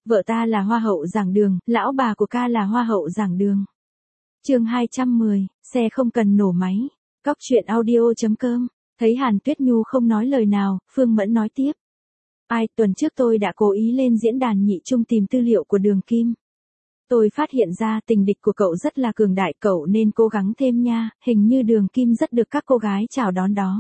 Vợ ta là hoa hậu giảng đường, lão bà của ca là hoa hậu giảng đường. Chương 210, xe không cần nổ máy. Cóc truyện audio.com. Thấy Hàn Tuyết Nhu không nói lời nào, Phương Mẫn nói tiếp. Tuần trước tôi đã cố ý lên diễn đàn nhị trung tìm tư liệu của Đường Kim. Tôi phát hiện ra tình địch của cậu rất là cường đại, cậu nên cố gắng thêm nha, hình như Đường Kim rất được các cô gái chào đón đó.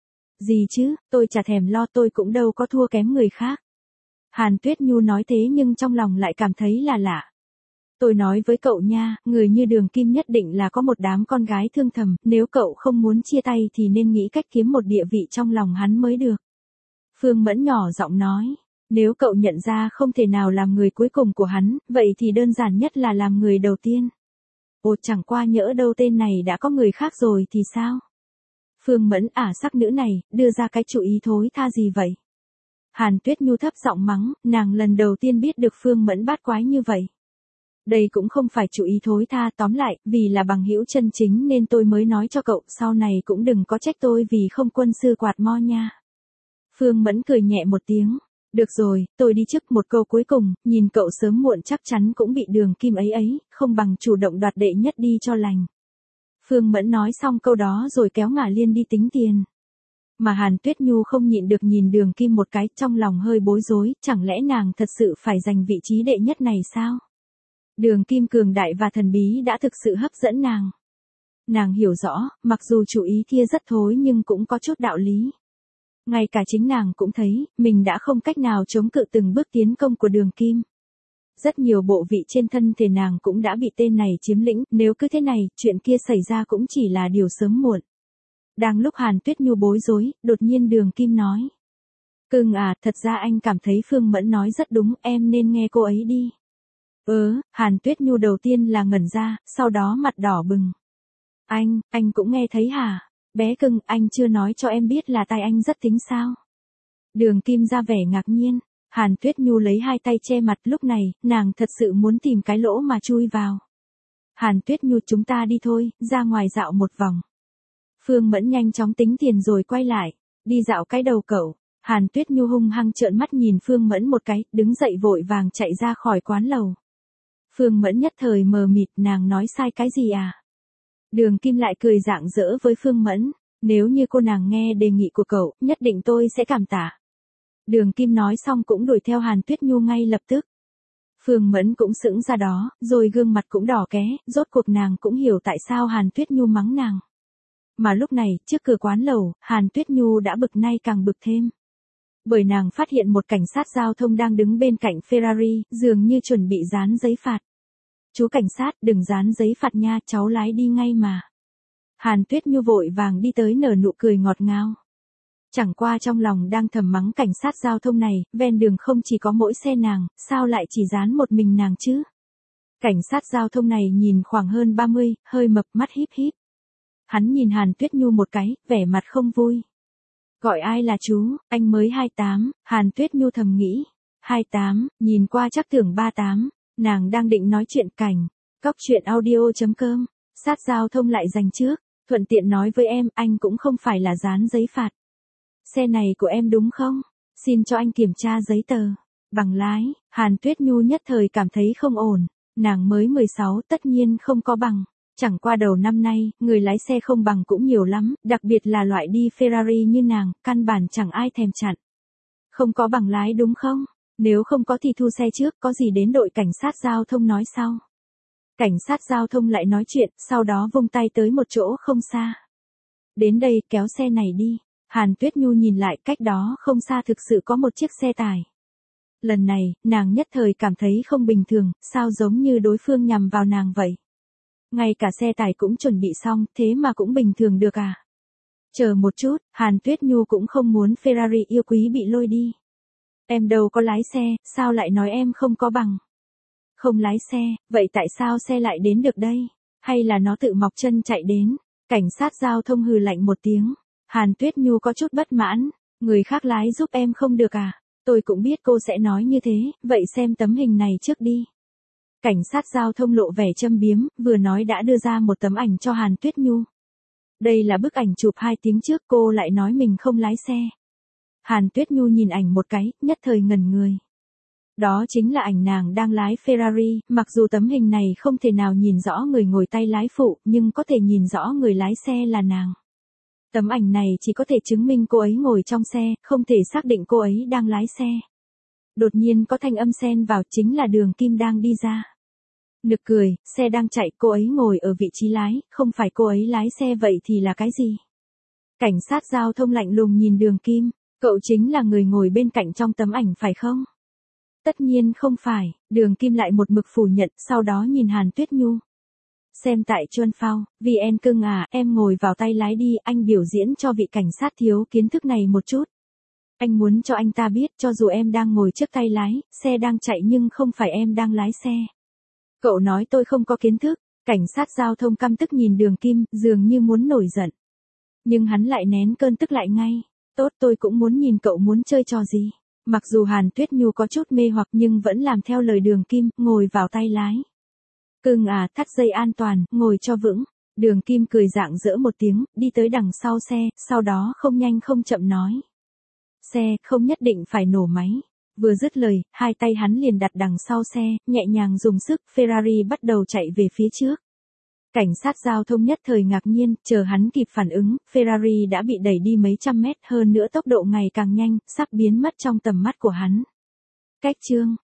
Gì chứ, tôi chả thèm lo, tôi cũng đâu có thua kém người khác. Hàn Tuyết Nhu nói thế nhưng trong lòng lại cảm thấy là lạ. Tôi nói với cậu nha, người như Đường Kim nhất định là có một đám con gái thương thầm, nếu cậu không muốn chia tay thì nên nghĩ cách kiếm một địa vị trong lòng hắn mới được. Phương Mẫn nhỏ giọng nói, nếu cậu nhận ra không thể nào làm người cuối cùng của hắn, vậy thì đơn giản nhất là làm người đầu tiên. Ồ, chẳng qua nhỡ đâu tên này đã có người khác rồi thì sao? Phương Mẫn sắc nữ này, đưa ra cái chủ ý thối tha gì vậy? Hàn Tuyết Nhu thấp giọng mắng, nàng lần đầu tiên biết được Phương Mẫn bát quái như vậy. Đây cũng không phải chủ ý thối tha, tóm lại, vì là bằng hữu chân chính nên tôi mới nói cho cậu, sau này cũng đừng có trách tôi vì không quân sư quạt mo nha. Phương Mẫn cười nhẹ một tiếng, được rồi, tôi đi trước. Một câu cuối cùng, nhìn cậu sớm muộn chắc chắn cũng bị Đường Kim ấy, không bằng chủ động đoạt đệ nhất đi cho lành. Phương Mẫn nói xong câu đó rồi kéo Ngả Liên đi tính tiền. Mà Hàn Tuyết Nhu không nhịn được nhìn Đường Kim một cái, trong lòng hơi bối rối, chẳng lẽ nàng thật sự phải giành vị trí đệ nhất này sao? Đường Kim cường đại và thần bí đã thực sự hấp dẫn nàng. Nàng hiểu rõ, mặc dù chủ ý kia rất thối nhưng cũng có chút đạo lý. Ngay cả chính nàng cũng thấy, mình đã không cách nào chống cự từng bước tiến công của Đường Kim. Rất nhiều bộ vị trên thân thể nàng cũng đã bị tên này chiếm lĩnh, nếu cứ thế này, chuyện kia xảy ra cũng chỉ là điều sớm muộn. Đang lúc Hàn Tuyết Nhu bối rối, đột nhiên Đường Kim nói. Cưng thật ra anh cảm thấy Phương Mẫn nói rất đúng, em nên nghe cô ấy đi. Hàn Tuyết Nhu đầu tiên là ngẩn ra, sau đó mặt đỏ bừng. Anh cũng nghe thấy hả? Bé cưng, anh chưa nói cho em biết là tai anh rất thính sao? Đường Kim ra vẻ ngạc nhiên. Hàn Tuyết Nhu lấy hai tay che mặt, lúc này, nàng thật sự muốn tìm cái lỗ mà chui vào. Hàn Tuyết Nhu, chúng ta đi thôi, ra ngoài dạo một vòng. Phương Mẫn nhanh chóng tính tiền rồi quay lại. Đi dạo cái đầu cậu. Hàn Tuyết Nhu hung hăng trợn mắt nhìn Phương Mẫn một cái, đứng dậy vội vàng chạy ra khỏi quán lầu. Phương Mẫn nhất thời mờ mịt, nàng nói sai cái gì à? Đường Kim lại cười rạng rỡ với Phương Mẫn. Nếu như cô nàng nghe đề nghị của cậu, nhất định tôi sẽ cảm tạ. Đường Kim nói xong cũng đuổi theo Hàn Tuyết Nhu ngay lập tức. Phương Mẫn cũng sững ra đó, rồi gương mặt cũng đỏ ké, rốt cuộc nàng cũng hiểu tại sao Hàn Tuyết Nhu mắng nàng. Mà lúc này, trước cửa quán lầu, Hàn Tuyết Nhu đã bực nay càng bực thêm. Bởi nàng phát hiện một cảnh sát giao thông đang đứng bên cạnh Ferrari, dường như chuẩn bị dán giấy phạt. Chú cảnh sát, đừng dán giấy phạt nha, cháu lái đi ngay mà. Hàn Tuyết Nhu vội vàng đi tới nở nụ cười ngọt ngào. Chẳng qua trong lòng đang thầm mắng cảnh sát giao thông này, ven đường không chỉ có mỗi xe nàng, sao lại chỉ dán một mình nàng chứ? Cảnh sát giao thông này nhìn khoảng hơn 30, hơi mập, mắt híp híp. Hắn nhìn Hàn Tuyết Nhu một cái, vẻ mặt không vui. Gọi ai là chú, anh mới 28, Hàn Tuyết Nhu thầm nghĩ. 28, nhìn qua chắc tưởng 38, nàng đang định nói chuyện cảnh. Cóc truyện audio.com, sát giao thông lại giành trước, thuận tiện nói với em, anh cũng không phải là dán giấy phạt. Xe này của em đúng không? Xin cho anh kiểm tra giấy tờ. Bằng lái, Hàn Tuyết Nhu nhất thời cảm thấy không ổn. Nàng mới 16 tất nhiên không có bằng. Chẳng qua đầu năm nay, người lái xe không bằng cũng nhiều lắm, đặc biệt là loại đi Ferrari như nàng, căn bản chẳng ai thèm chặn. Không có bằng lái đúng không? Nếu không có thì thu xe trước, có gì đến đội cảnh sát giao thông nói sau. Cảnh sát giao thông lại nói chuyện, sau đó vung tay tới một chỗ không xa. Đến đây, kéo xe này đi. Hàn Tuyết Nhu nhìn lại, cách đó không xa thực sự có một chiếc xe tải. Lần này, nàng nhất thời cảm thấy không bình thường, sao giống như đối phương nhằm vào nàng vậy. Ngay cả xe tải cũng chuẩn bị xong, thế mà cũng bình thường được à? Chờ một chút, Hàn Tuyết Nhu cũng không muốn Ferrari yêu quý bị lôi đi. Em đâu có lái xe, sao lại nói em không có bằng? Không lái xe, vậy tại sao xe lại đến được đây? Hay là nó tự mọc chân chạy đến? Cảnh sát giao thông hừ lạnh một tiếng. Hàn Tuyết Nhu có chút bất mãn. Người khác lái giúp em không được à? Tôi cũng biết cô sẽ nói như thế, vậy xem tấm hình này trước đi. Cảnh sát giao thông lộ vẻ châm biếm, vừa nói đã đưa ra một tấm ảnh cho Hàn Tuyết Nhu. Đây là bức ảnh chụp 2 tiếng trước, cô lại nói mình không lái xe. Hàn Tuyết Nhu nhìn ảnh một cái, nhất thời ngẩn người. Đó chính là ảnh nàng đang lái Ferrari, mặc dù tấm hình này không thể nào nhìn rõ người ngồi tay lái phụ, nhưng có thể nhìn rõ người lái xe là nàng. Tấm ảnh này chỉ có thể chứng minh cô ấy ngồi trong xe, không thể xác định cô ấy đang lái xe. Đột nhiên có thanh âm xen vào, chính là Đường Kim đang đi ra. Nực cười, xe đang chạy, cô ấy ngồi ở vị trí lái, không phải cô ấy lái xe vậy thì là cái gì? Cảnh sát giao thông lạnh lùng nhìn Đường Kim, cậu chính là người ngồi bên cạnh trong tấm ảnh phải không? Tất nhiên không phải, Đường Kim lại một mực phủ nhận, sau đó nhìn Hàn Tuyết Nhu. Xem tại Chuân Phao, VN cưng à, em ngồi vào tay lái đi, anh biểu diễn cho vị cảnh sát thiếu kiến thức này một chút. Anh muốn cho anh ta biết cho dù em đang ngồi trước tay lái, xe đang chạy nhưng không phải em đang lái xe. Cậu nói tôi không có kiến thức, cảnh sát giao thông căm tức nhìn Đường Kim, dường như muốn nổi giận. Nhưng hắn lại nén cơn tức lại ngay. Tốt, tôi cũng muốn nhìn cậu muốn chơi trò gì. Mặc dù Hàn Tuyết Nhu có chút mê hoặc nhưng vẫn làm theo lời Đường Kim, ngồi vào tay lái. Cưng à, thắt dây an toàn, ngồi cho vững. Đường Kim cười rạng rỡ một tiếng, đi tới đằng sau xe, sau đó không nhanh không chậm nói. Xe, không nhất định phải nổ máy. Vừa dứt lời, hai tay hắn liền đặt đằng sau xe, nhẹ nhàng dùng sức, Ferrari bắt đầu chạy về phía trước. Cảnh sát giao thông nhất thời ngạc nhiên, chờ hắn kịp phản ứng, Ferrari đã bị đẩy đi mấy trăm mét, hơn nữa tốc độ ngày càng nhanh, sắp biến mất trong tầm mắt của hắn. Cách chương